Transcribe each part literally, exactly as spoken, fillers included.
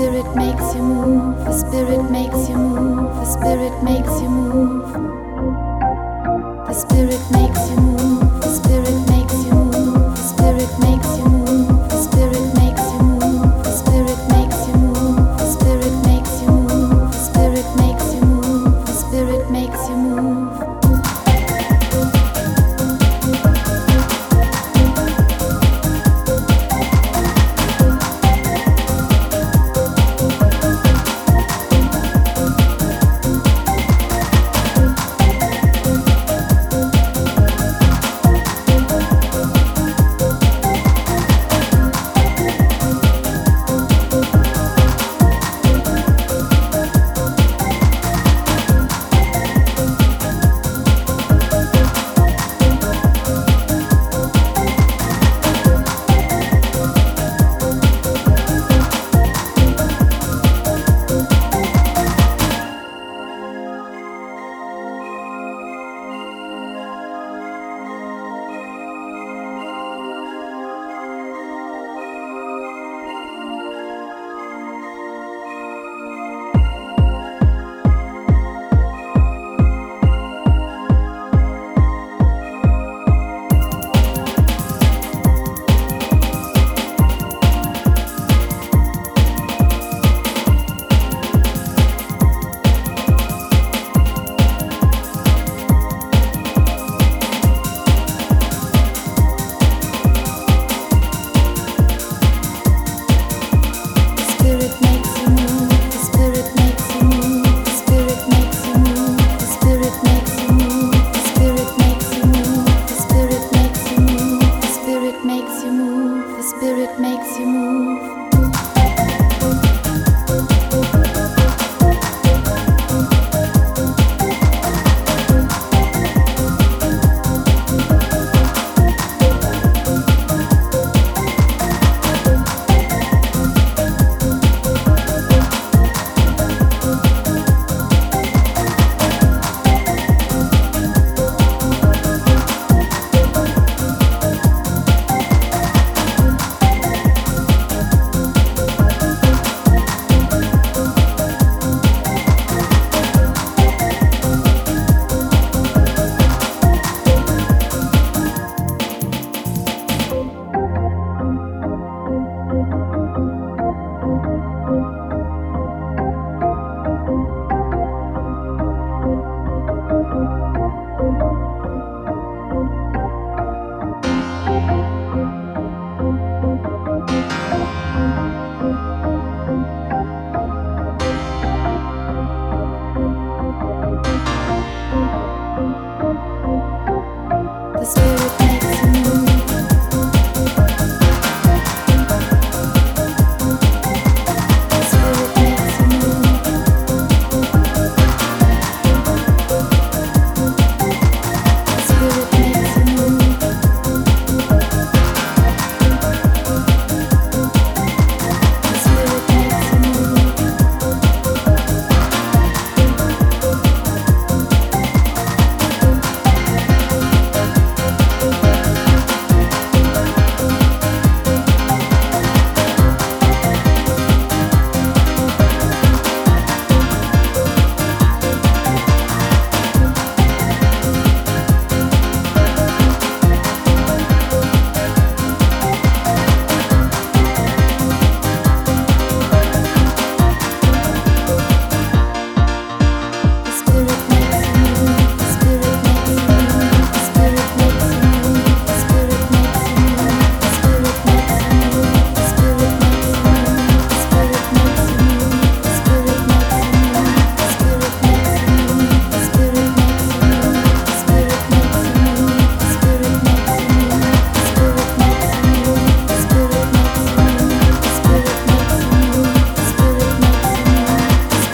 spirit makes you move, the spirit makes you move, the spirit makes you move. The spirit makes you move, the spirit makes you move, the spirit makes you move, the spirit makes you move, the spirit makes you move, the spirit makes you move, the spirit makes you move, the spirit makes you move.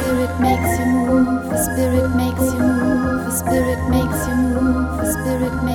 Spirit makes you move, the spirit